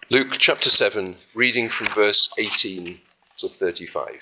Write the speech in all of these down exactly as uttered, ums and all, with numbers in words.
Luke chapter seven, reading from verse eighteen to thirty-five.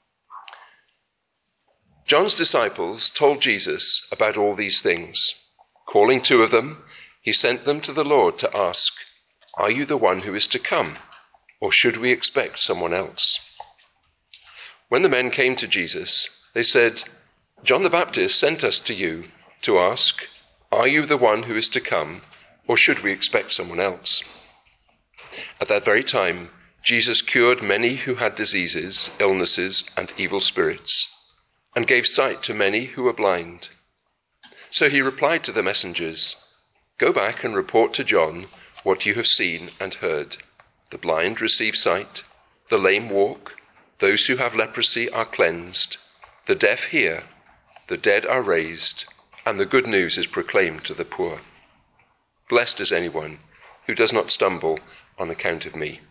John's disciples told Jesus about all these things. Calling two of them, he sent them to the Lord to ask, "Are you the one who is to come, or should we expect someone else?" When the men came to Jesus, they said, "John the Baptist sent us to you to ask, 'Are you the one who is to come, or should we expect someone else?'" At that very time, Jesus cured many who had diseases, illnesses, and evil spirits, and gave sight to many who were blind. So he replied to the messengers, "Go back and report to John what you have seen and heard. The blind receive sight, the lame walk, those who have leprosy are cleansed, the deaf hear, the dead are raised, and the good news is proclaimed to the poor. Blessed is anyone who does not stumble on account of me."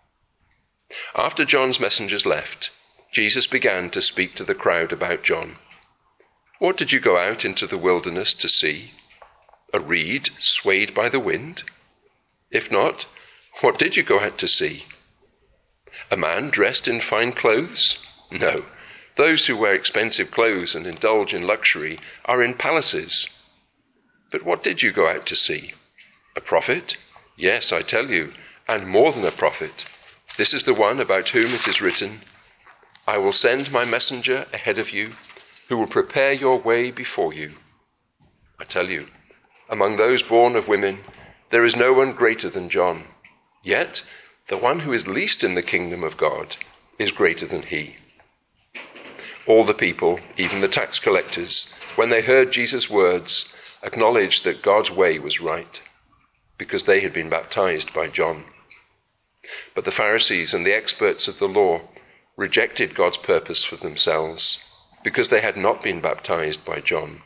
After John's messengers left, Jesus began to speak to the crowd about John. "What did you go out into the wilderness to see? A reed swayed by the wind? If not, what did you go out to see? A man dressed in fine clothes? No, those who wear expensive clothes and indulge in luxury are in palaces. But what did you go out to see? A prophet? Yes, I tell you, and more than a prophet. This is the one about whom it is written, 'I will send my messenger ahead of you, who will prepare your way before you.' I tell you, among those born of women, there is no one greater than John. Yet the one who is least in the kingdom of God is greater than he." All the people, even the tax collectors, when they heard Jesus' words, acknowledged that God's way was right, because they had been baptized by John. But the Pharisees and the experts of the law rejected God's purpose for themselves, because they had not been baptized by John.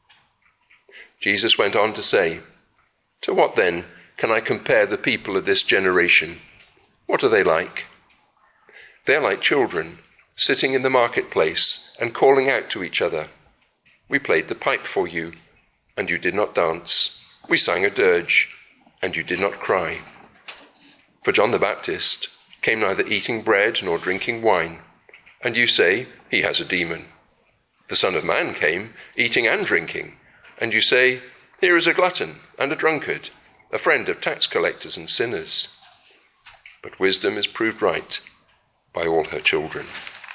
Jesus went on to say, "To what then can I compare the people of this generation? What are they like? They are like children sitting in the marketplace and calling out to each other. 'We played the pipe for you, and you did not dance. We sang a dirge, and you did not cry.' For John the Baptist came neither eating bread nor drinking wine, and you say, 'He has a demon.' The Son of Man came eating and drinking, and you say, 'Here is a glutton and a drunkard, a friend of tax collectors and sinners.' But wisdom is proved right by all her children."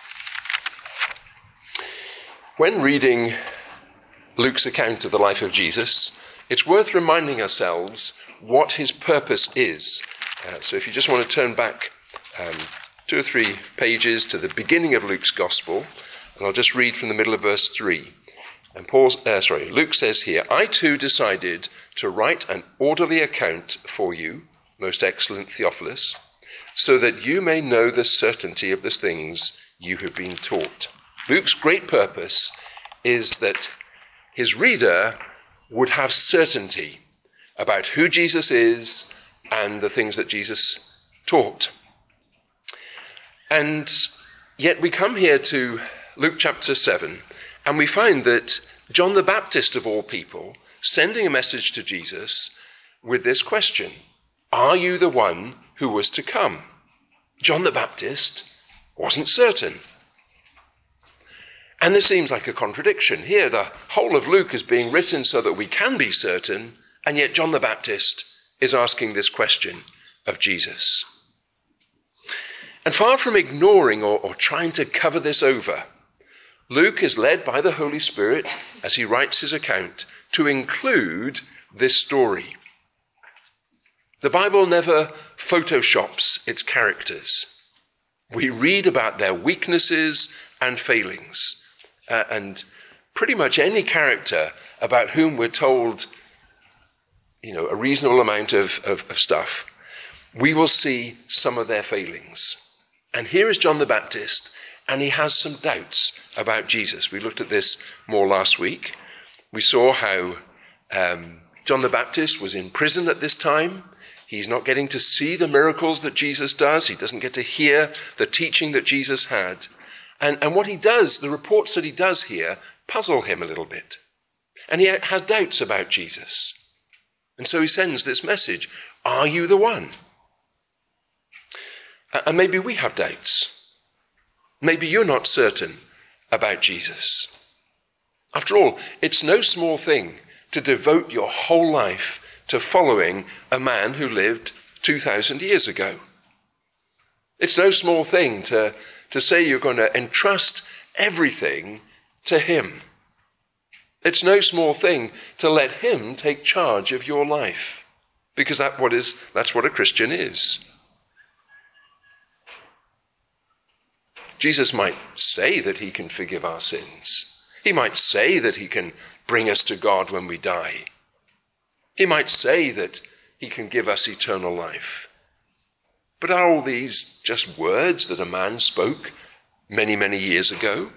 When reading Luke's account of the life of Jesus, it's worth reminding ourselves what his purpose is. Uh, so if you just want to turn back um, two or three pages to the beginning of Luke's Gospel, and I'll just read from the middle of verse three. And Paul, uh, sorry, Luke says here, "I too decided to write an orderly account for you, most excellent Theophilus, so that you may know the certainty of the things you have been taught." Luke's great purpose is that his reader would have certainty about who Jesus is and the things that Jesus taught. And yet we come here to Luke chapter seven, and we find that John the Baptist, of all people, sending a message to Jesus with this question, "Are you the one who was to come?" John the Baptist wasn't certain. And this seems like a contradiction. Here, the whole of Luke is being written so that we can be certain, and yet John the Baptist is asking this question of Jesus. And far from ignoring or, or trying to cover this over, Luke is led by the Holy Spirit, as he writes his account, to include this story. The Bible never photoshops its characters. We read about their weaknesses and failings. Uh, and pretty much any character about whom we're told, you know, a reasonable amount of, of, of stuff, we will see some of their failings. And here is John the Baptist, and he has some doubts about Jesus. We looked at this more last week. We saw how um, John the Baptist was in prison at this time. He's not getting to see the miracles that Jesus does. He doesn't get to hear the teaching that Jesus had. And, and what he does, the reports that he does here, puzzle him a little bit. And he has doubts about Jesus. And so he sends this message, "Are you the one?" And maybe we have doubts. Maybe you're not certain about Jesus. After all, it's no small thing to devote your whole life to following a man who lived two thousand years ago. It's no small thing to, to say you're going to entrust everything to him. It's no small thing to let him take charge of your life, because that what is, that's what a Christian is. Jesus might say that he can forgive our sins. He might say that he can bring us to God when we die. He might say that he can give us eternal life. But are all these just words that a man spoke many, many years ago?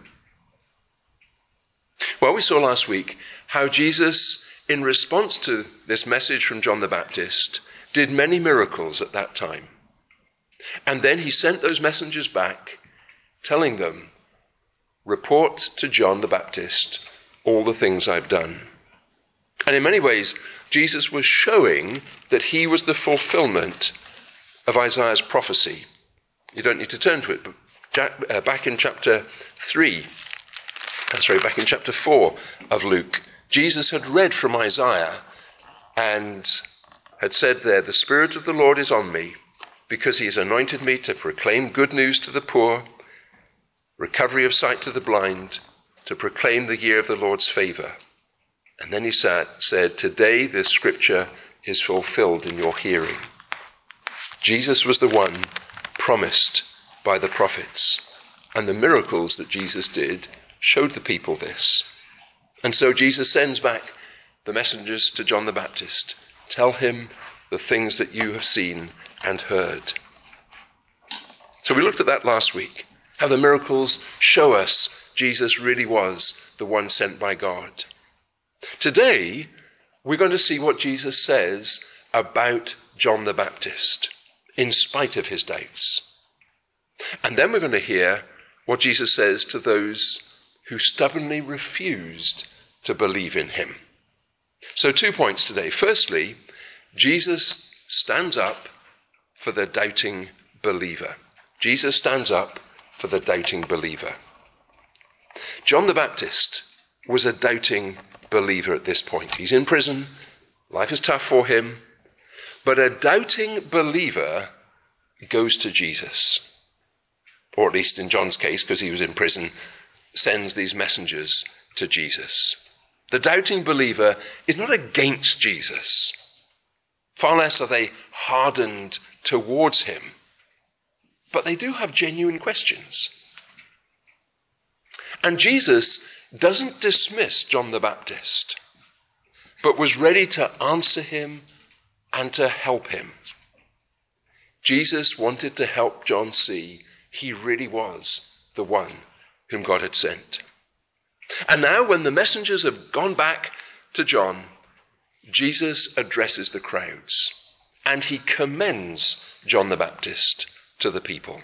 Well, we saw last week how Jesus, in response to this message from John the Baptist, did many miracles at that time. And then he sent those messengers back, telling them, report to John the Baptist all the things I've done. And in many ways, Jesus was showing that he was the fulfillment of Isaiah's prophecy. You don't need to turn to it, but back in chapter three, sorry, back in chapter four of Luke, Jesus had read from Isaiah and had said there, the Spirit of the Lord is on me, because he has anointed me to proclaim good news to the poor, recovery of sight to the blind, to proclaim the year of the Lord's favor. And then he sat, said, today this scripture is fulfilled in your hearing. Jesus was the one promised by the prophets, and the miracles that Jesus did showed the people this. And so Jesus sends back the messengers to John the Baptist. Tell him the things that you have seen and heard. So we looked at that last week, how the miracles show us Jesus really was the one sent by God. Today, we're going to see what Jesus says about John the Baptist, in spite of his doubts. And then we're going to hear what Jesus says to those who stubbornly refused to believe in him. So two points today. Firstly, Jesus stands up for the doubting believer. Jesus stands up for the doubting believer. John the Baptist was a doubting believer at this point. He's in prison. Life is tough for him. But a doubting believer goes to Jesus. Or at least in John's case, because he was in prison, sends these messengers to Jesus. The doubting believer is not against Jesus. Far less are they hardened towards him. But they do have genuine questions. And Jesus doesn't dismiss John the Baptist, but was ready to answer him and to help him. Jesus wanted to help John see he really was the one whom God had sent. And now when the messengers have gone back to John, Jesus addresses the crowds and he commends John the Baptist to the people.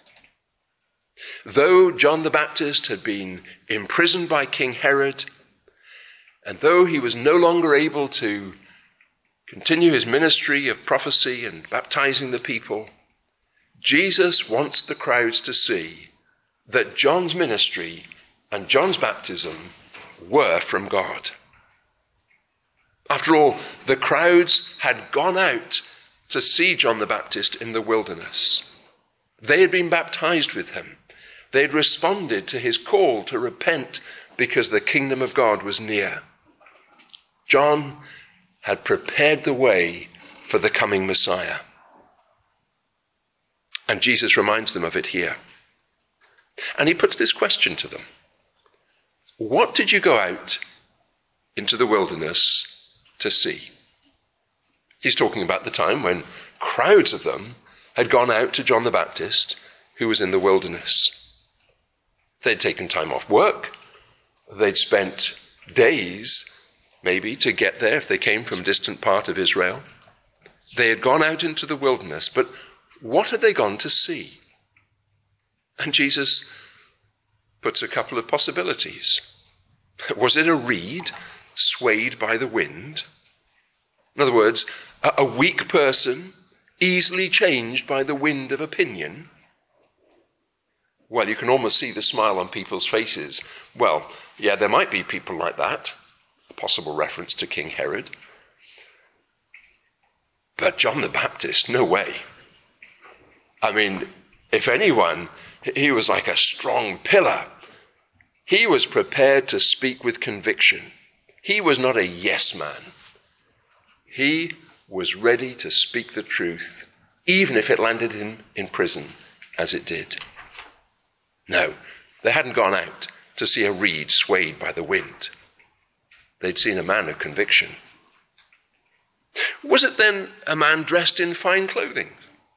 Though John the Baptist had been imprisoned by King Herod, and though he was no longer able to continue his ministry of prophecy and baptizing the people, Jesus wants the crowds to see that John's ministry and John's baptism were from God. After all, the crowds had gone out to see John the Baptist in the wilderness. They had been baptized with him. They had responded to his call to repent because the kingdom of God was near. John had prepared the way for the coming Messiah. And Jesus reminds them of it here. And he puts this question to them. What did you go out into the wilderness to see? He's talking about the time when crowds of them had gone out to John the Baptist, who was in the wilderness. They'd taken time off work. They'd spent days, maybe, to get there if they came from a distant part of Israel. They had gone out into the wilderness, but what had they gone to see? And Jesus puts a couple of possibilities. Was it a reed swayed by the wind? In other words, a weak person easily changed by the wind of opinion? Well, you can almost see the smile on people's faces. Well, yeah, there might be people like that. A possible reference to King Herod. But John the Baptist, no way. I mean, if anyone, he was like a strong pillar. He was prepared to speak with conviction. He was not a yes man. He was ready to speak the truth, even if it landed him in prison, as it did. No, they hadn't gone out to see a reed swayed by the wind. They'd seen a man of conviction. Was it then a man dressed in fine clothing?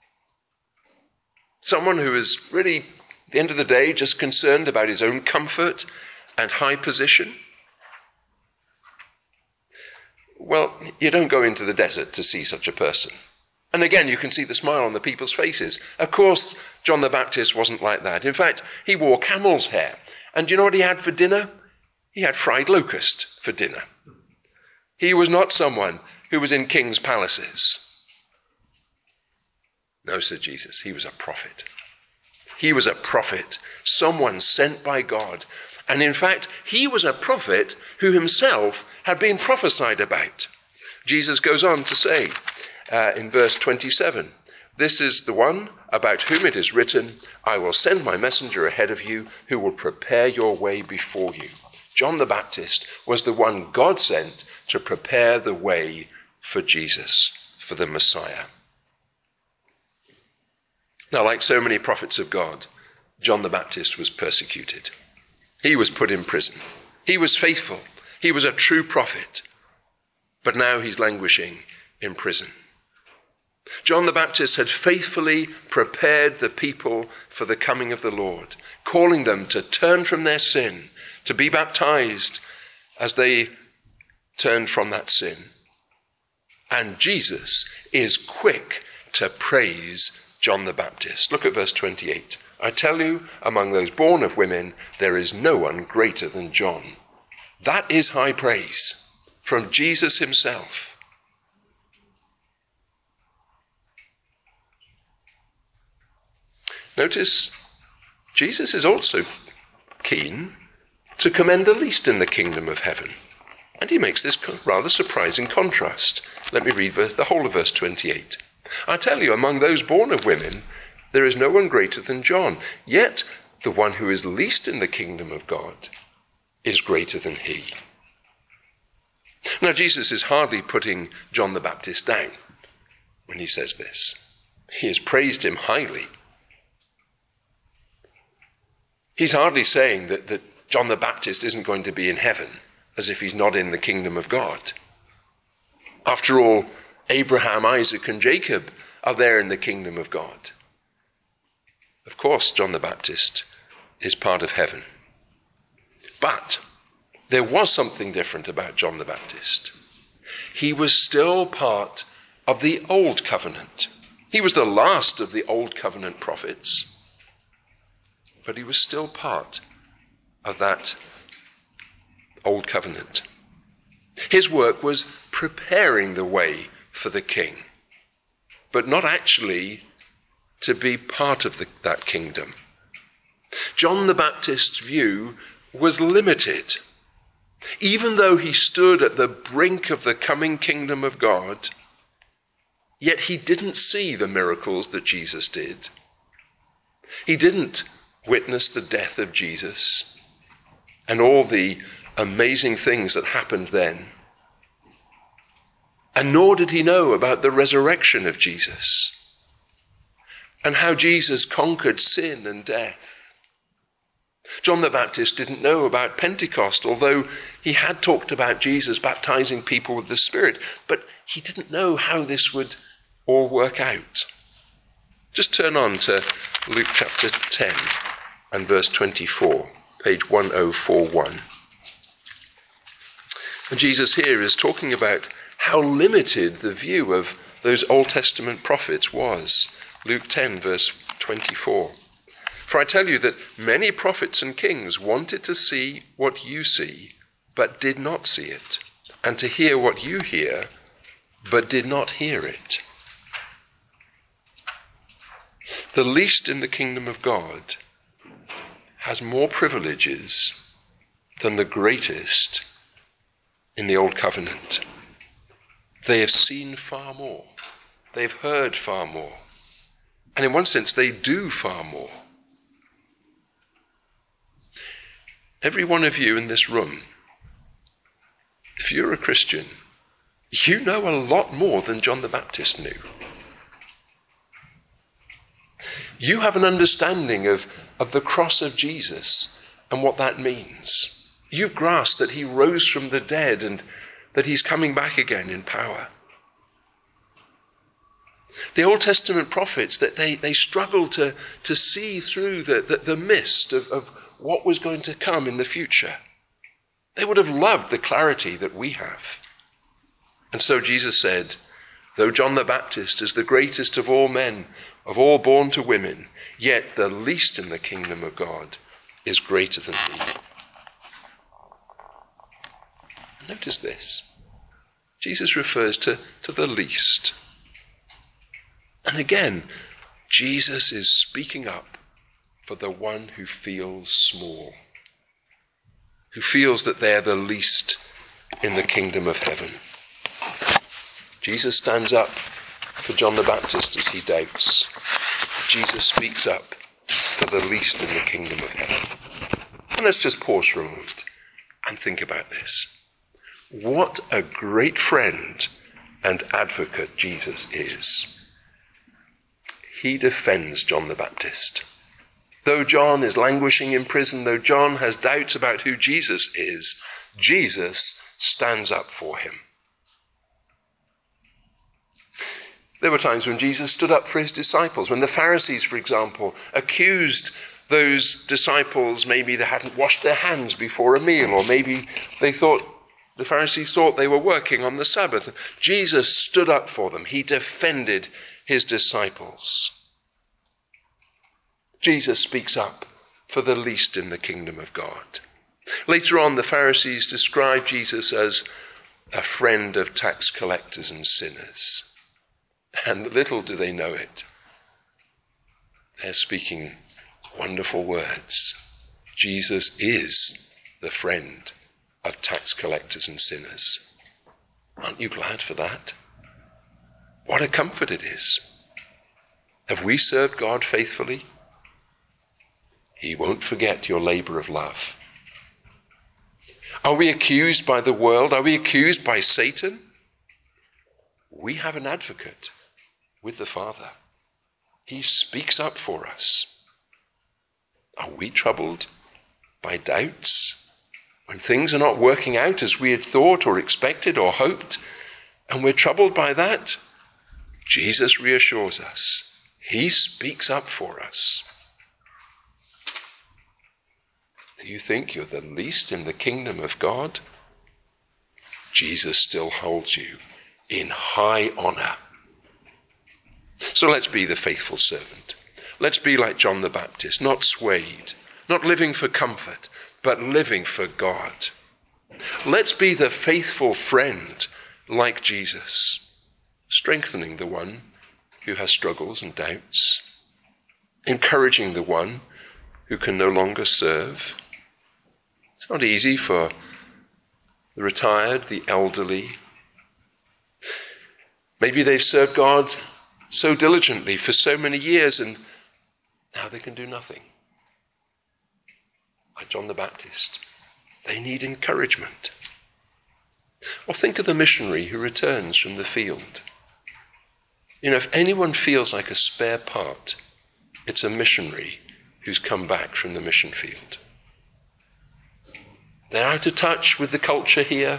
Someone who was really, at the end of the day, just concerned about his own comfort and high position? Well, you don't go into the desert to see such a person. And again, you can see the smile on the people's faces. Of course, John the Baptist wasn't like that. In fact, he wore camel's hair. And do you know what he had for dinner? He had fried locust for dinner. He was not someone who was in king's palaces. No, said Jesus, he was a prophet. He was a prophet, someone sent by God. And in fact, he was a prophet who himself had been prophesied about. Jesus goes on to say uh, in verse twenty-seven, this is the one about whom it is written, I will send my messenger ahead of you who will prepare your way before you. John the Baptist was the one God sent to prepare the way for Jesus, for the Messiah. Now, like so many prophets of God, John the Baptist was persecuted. He was put in prison. He was faithful. He was a true prophet. But now he's languishing in prison. John the Baptist had faithfully prepared the people for the coming of the Lord, calling them to turn from their sin, to be baptized as they turned from that sin. And Jesus is quick to praise John the Baptist. Look at verse twenty-eight. I tell you, among those born of women, there is no one greater than John. That is high praise from Jesus himself. Notice, Jesus is also keen to commend the least in the kingdom of heaven. And he makes this rather surprising contrast. Let me read verse, the whole of verse twenty-eight. I tell you, among those born of women, there is no one greater than John. Yet the one who is least in the kingdom of God is greater than he. Now, Jesus is hardly putting John the Baptist down when he says this. He has praised him highly. He's hardly saying that, that John the Baptist isn't going to be in heaven, as if he's not in the kingdom of God. After all, Abraham, Isaac, and Jacob are there in the kingdom of God. Of course, John the Baptist is part of heaven. But there was something different about John the Baptist. He was still part of the Old Covenant. He was the last of the Old Covenant prophets, but he was still part of that Old Covenant. His work was preparing the way for the king, but not actually to be part of the, that kingdom. John the Baptist's view was limited. Even though he stood at the brink of the coming kingdom of God, yet he didn't see the miracles that Jesus did. He didn't witness the death of Jesus and all the amazing things that happened then. And nor did he know about the resurrection of Jesus and how Jesus conquered sin and death. John the Baptist didn't know about Pentecost, although he had talked about Jesus baptizing people with the Spirit, but he didn't know how this would all work out. Just turn on to Luke chapter ten and verse twenty-four, page one oh four one. And Jesus here is talking about how limited the view of those Old Testament prophets was. Luke ten, verse twenty-four. For I tell you that many prophets and kings wanted to see what you see, but did not see it, and to hear what you hear, but did not hear it. The least in the kingdom of God has more privileges than the greatest in the Old Covenant. They have seen far more. They've heard far more. And in one sense, they do far more. Every one of you in this room, if you're a Christian, you know a lot more than John the Baptist knew. You have an understanding of, of the cross of Jesus and what that means. You've grasped that he rose from the dead and that he's coming back again in power. The Old Testament prophets, that they, they struggled to, to see through the, the, the mist of, of what was going to come in the future. They would have loved the clarity that we have. And so Jesus said, though John the Baptist is the greatest of all men, of all born to women, yet the least in the kingdom of God is greater than he. And notice this. Jesus refers to, to the least. And again, Jesus is speaking up for the one who feels small, who feels that they're the least in the kingdom of heaven. Jesus stands up for John the Baptist as he doubts. Jesus speaks up for the least in the kingdom of heaven. And let's just pause for a moment and think about this. What a great friend and advocate Jesus is. He defends John the Baptist. Though John is languishing in prison, though John has doubts about who Jesus is, Jesus stands up for him. There were times when Jesus stood up for his disciples, when the Pharisees, for example, accused those disciples, maybe they hadn't washed their hands before a meal, or maybe they thought, the Pharisees thought they were working on the Sabbath. Jesus stood up for them. He defended his disciples. Jesus speaks up for the least in the kingdom of God. Later on, the Pharisees describe Jesus as a friend of tax collectors and sinners. And little do they know it. They're speaking wonderful words. Jesus is the friend of tax collectors and sinners. Aren't you glad for that? What a comfort it is. Have we served God faithfully? He won't forget your labor of love. Are we accused by the world? Are we accused by Satan? We have an advocate with the Father. He speaks up for us. Are we troubled by doubts? When things are not working out as we had thought or expected or hoped, and we're troubled by that, Jesus reassures us. He speaks up for us. Do you think you're the least in the kingdom of God? Jesus still holds you in high honor. So let's be the faithful servant. Let's be like John the Baptist, not swayed, not living for comfort, but living for God. Let's be the faithful friend like Jesus, strengthening the one who has struggles and doubts, encouraging the one who can no longer serve. It's not easy for the retired, the elderly. Maybe they've served God so diligently for so many years and now they can do nothing. Like John the Baptist, they need encouragement. Or think of the missionary who returns from the field. You know, if anyone feels like a spare part, it's a missionary who's come back from the mission field. They're out of touch with the culture here.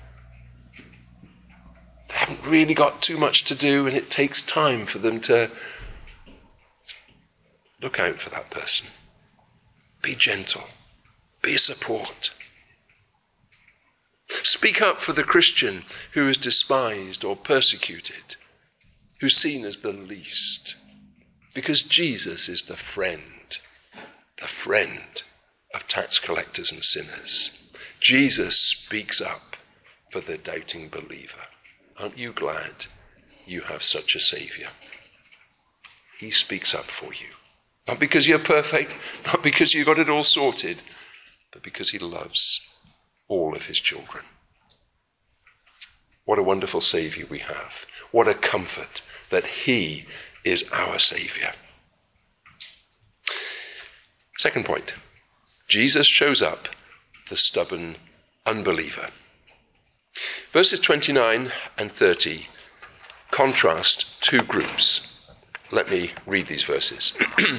They haven't really got too much to do, and it takes time for them to look out for that person. Be gentle. Be a support. Speak up for the Christian who is despised or persecuted, who's seen as the least, because Jesus is the friend, the friend of tax collectors and sinners. Jesus speaks up for the doubting believer. Aren't you glad you have such a Saviour? he speaks up for you. Not because you're perfect, not because you got it all sorted, but because he loves all of his children. What a wonderful Saviour we have. What a comfort that he is our Saviour. Second point, Jesus shows up the stubborn unbeliever. Verses twenty-nine and thirty contrast two groups. Let me read these verses.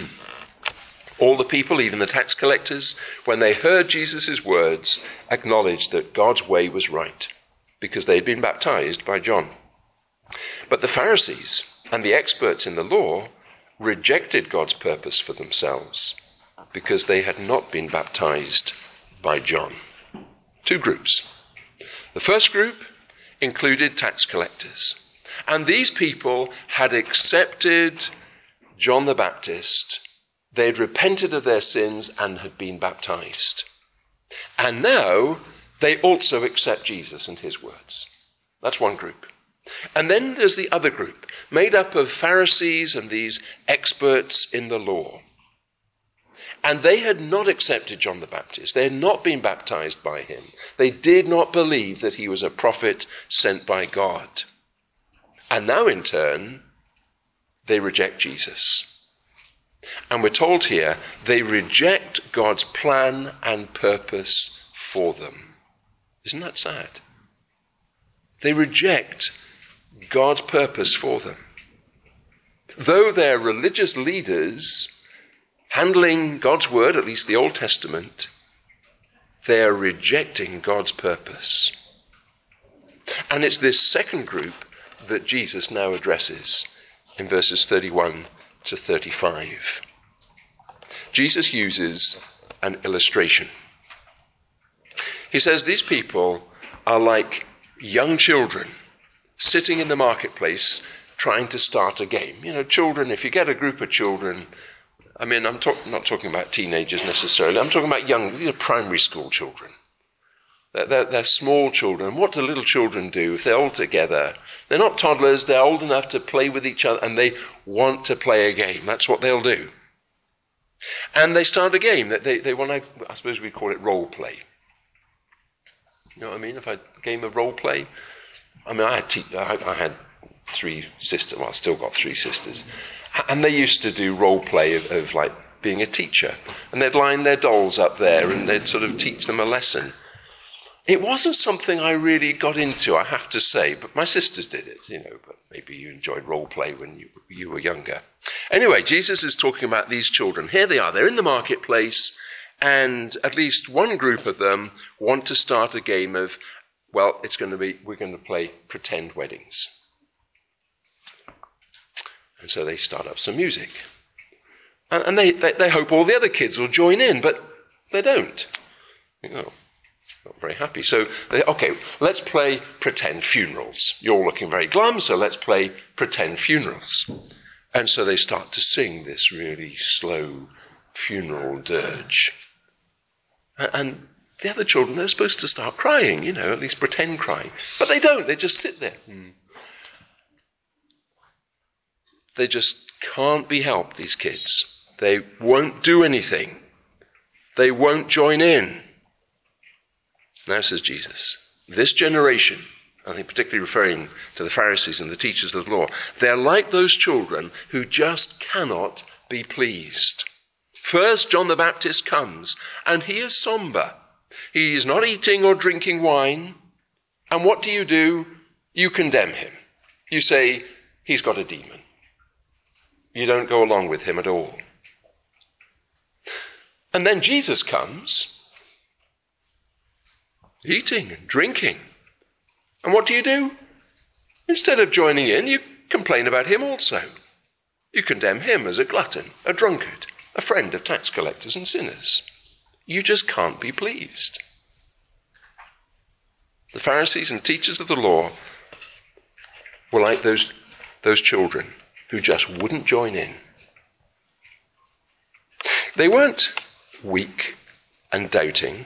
All the people, even the tax collectors, when they heard Jesus' words, acknowledged that God's way was right, because they had been baptized by John. But the Pharisees and the experts in the law rejected God's purpose for themselves, because they had not been baptized by John. Two groups. The first group included tax collectors. And these people had accepted John the Baptist. They had repented of their sins and had been baptized. And now they also accept Jesus and his words. That's one group. And then there's the other group, made up of Pharisees and these experts in the law. And they had not accepted John the Baptist. They had not been baptized by him. They did not believe that he was a prophet sent by God. And now in turn, they reject Jesus. And we're told here, they reject God's plan and purpose for them. Isn't that sad? They reject God's purpose for them. Though they're religious leaders handling God's word, at least the Old Testament, they are rejecting God's purpose. And it's this second group that Jesus now addresses in verses thirty-one to thirty-five. Jesus uses an illustration. He says these people are like young children sitting in the marketplace trying to start a game. You know, children, if you get a group of children, I mean, I'm talk- not talking about teenagers necessarily. I'm talking about young, these are primary school children. They're, they're, they're small children. What do little children do if they're all together? They're not toddlers. They're old enough to play with each other, and they want to play a game. That's what they'll do. And they start a game. They, they want to, I suppose we call it role play. You know what I mean? If I game of role play, I mean, I had, te- I, I had three sisters. Well, I still got three sisters. And they used to do role play of, of like being a teacher. And they'd line their dolls up there and they'd sort of teach them a lesson. It wasn't something I really got into, I have to say, but my sisters did it, you know, but maybe you enjoyed role play when you, you were younger. Anyway, Jesus is talking about these children. Here they are, they're in the marketplace, and at least one group of them want to start a game of, well, it's going to be, we're going to play pretend weddings. And so they start up some music. And, and they, they, they hope all the other kids will join in, but they don't. You know, not very happy. So, they, okay, let's play pretend funerals. You're all looking very glum, so let's play pretend funerals. And so they start to sing this really slow funeral dirge. And, and the other children, they're supposed to start crying, you know, at least pretend crying. But they don't, they just sit there. Hmm. They just can't be helped, these kids. They won't do anything. They won't join in. Now says Jesus, this generation, I think particularly referring to the Pharisees and the teachers of the law, they're like those children who just cannot be pleased. First, John the Baptist comes, and he is somber. He's not eating or drinking wine. And what do you do? You condemn him. You say, he's got a demon. You don't go along with him at all. And then Jesus comes, eating and drinking. And what do you do? Instead of joining in, you complain about him also. You condemn him as a glutton, a drunkard, a friend of tax collectors and sinners. You just can't be pleased. The Pharisees and teachers of the law were like those, those children who just wouldn't join in. They weren't weak and doubting.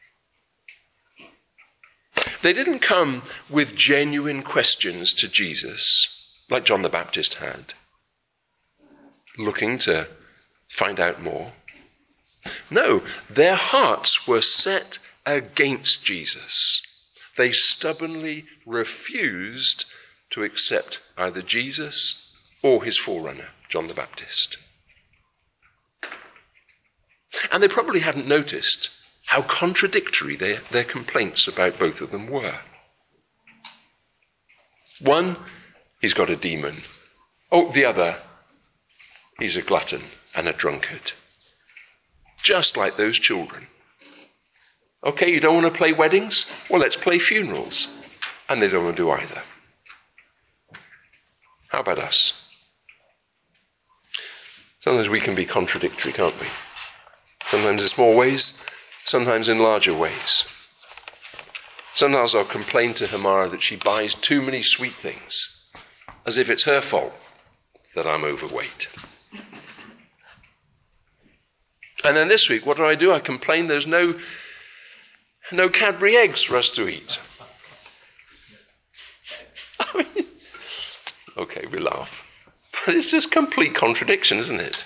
They didn't come with genuine questions to Jesus, like John the Baptist had. looking to find out more. No, their hearts were set against Jesus. They stubbornly refused to accept either Jesus or his forerunner, John the Baptist. And they probably hadn't noticed how contradictory their, their complaints about both of them were. One, he's got a demon. Oh, the other, he's a glutton and a drunkard. Just like those children. Okay, you don't want to play weddings? Well, let's play funerals. And they don't want to do either. How about us? Sometimes we can be contradictory, can't we? Sometimes in small ways, sometimes in larger ways. Sometimes I'll complain to Hamara that she buys too many sweet things, as if it's her fault that I'm overweight. And then this week, what do I do? I complain there's no, no Cadbury eggs for us to eat. I mean, okay, we laugh. But it's just complete contradiction, isn't it?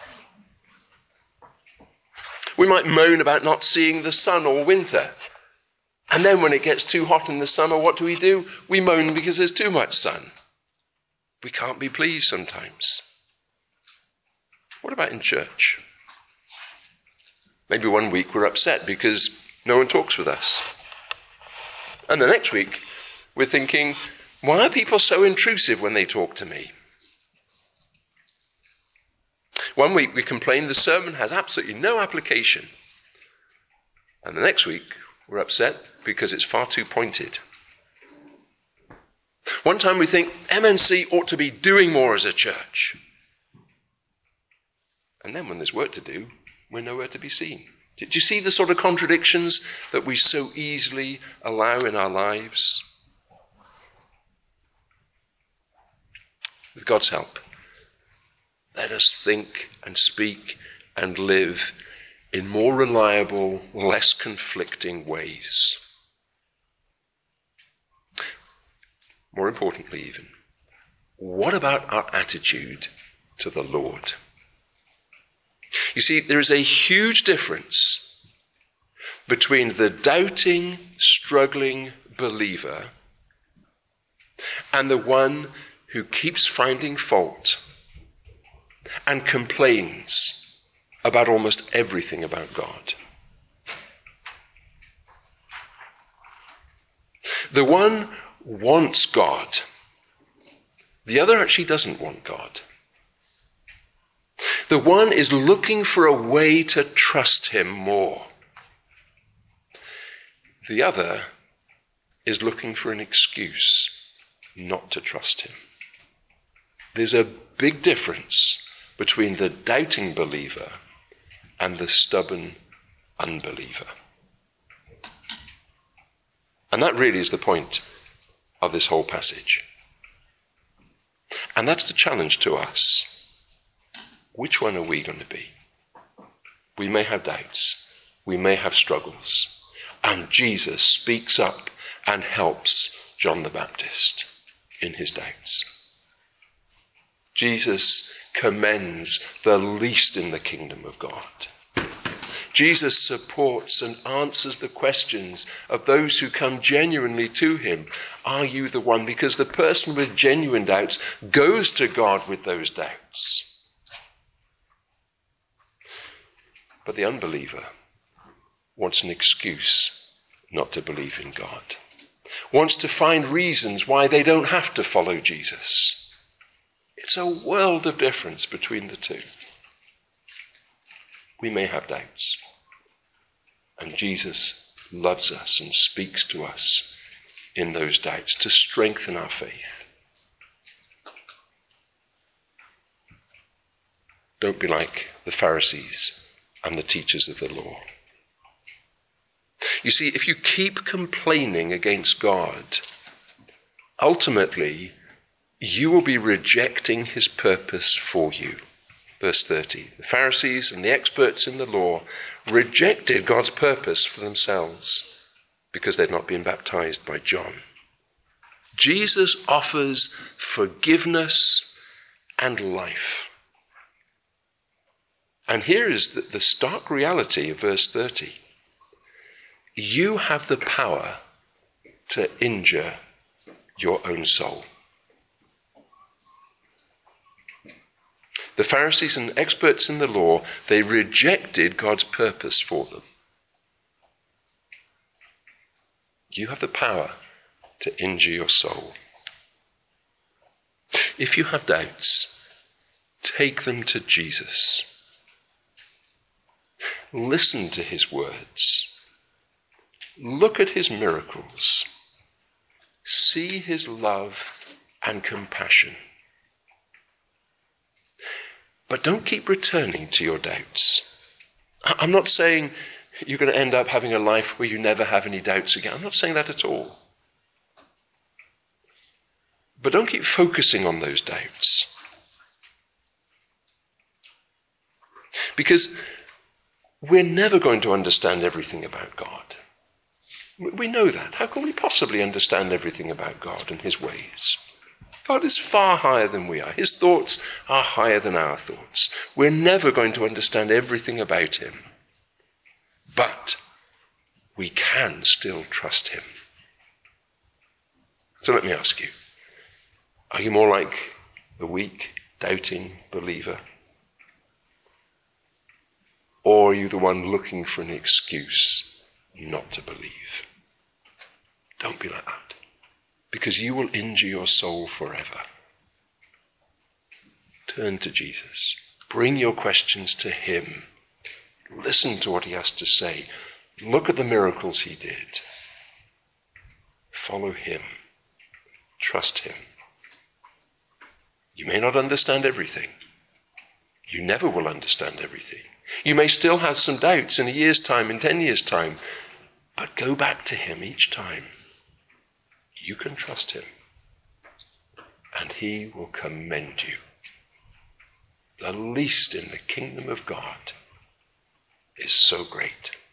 We might moan about not seeing the sun all winter. And then when it gets too hot in the summer, what do we do? We moan because there's too much sun. We can't be pleased sometimes. What about in church? Maybe one week we're upset because no one talks with us. And the next week we're thinking, why are people so intrusive when they talk to me? One week we complain the sermon has absolutely no application. And the next week we're upset because it's far too pointed. One time we think M N C ought to be doing more as a church. And then when there's work to do, we're nowhere to be seen. Do you see the sort of contradictions that we so easily allow in our lives? With God's help, let us think and speak and live in more reliable, less conflicting ways. More importantly even, what about our attitude to the Lord? You see, there is a huge difference between the doubting, struggling believer and the one who keeps finding fault and complains about almost everything about God. The one wants God. The other actually doesn't want God. The one is looking for a way to trust him more. The other is looking for an excuse not to trust him. There's a big difference between the doubting believer and the stubborn unbeliever. And that really is the point of this whole passage. And that's the challenge to us. Which one are we going to be? We may have doubts. We may have struggles. And Jesus speaks up and helps John the Baptist in his doubts. Jesus commends the least in the kingdom of God. Jesus supports and answers the questions of those who come genuinely to him. Are you the one? Because the person with genuine doubts goes to God with those doubts. But the unbeliever wants an excuse not to believe in God. Wants to find reasons why they don't have to follow Jesus. It's a world of difference between the two. We may have doubts. And Jesus loves us and speaks to us in those doubts to strengthen our faith. Don't be like the Pharisees and the teachers of the law. You see, if you keep complaining against God, ultimately you will be rejecting his purpose for you. Verse thirty, the Pharisees and the experts in the law rejected God's purpose for themselves because they'd not been baptized by John. Jesus offers forgiveness and life. And here is the, the stark reality of verse thirty. You have the power to injure your own soul. The Pharisees and experts in the law, they rejected God's purpose for them. You have the power to injure your soul. If you have doubts, take them to Jesus. Listen to his words. Look at his miracles. See his love and compassion. But don't keep returning to your doubts. I'm not saying you're going to end up having a life where you never have any doubts again. I'm not saying that at all. But don't keep focusing on those doubts. Because we're never going to understand everything about God. We know that. How can we possibly understand everything about God and his ways? God is far higher than we are. His thoughts are higher than our thoughts. We're never going to understand everything about him. But we can still trust him. So let me ask you, are you more like the weak, doubting believer? Or are you the one looking for an excuse not to believe? Don't be like that, because you will injure your soul forever. Turn to Jesus. Bring your questions to him. Listen to what he has to say. Look at the miracles he did. Follow him. Trust him. You may not understand everything. You never will understand everything. You may still have some doubts in a year's time, in ten years' time, but go back to him each time. You can trust him, and he will commend you. The least in the kingdom of God is so great.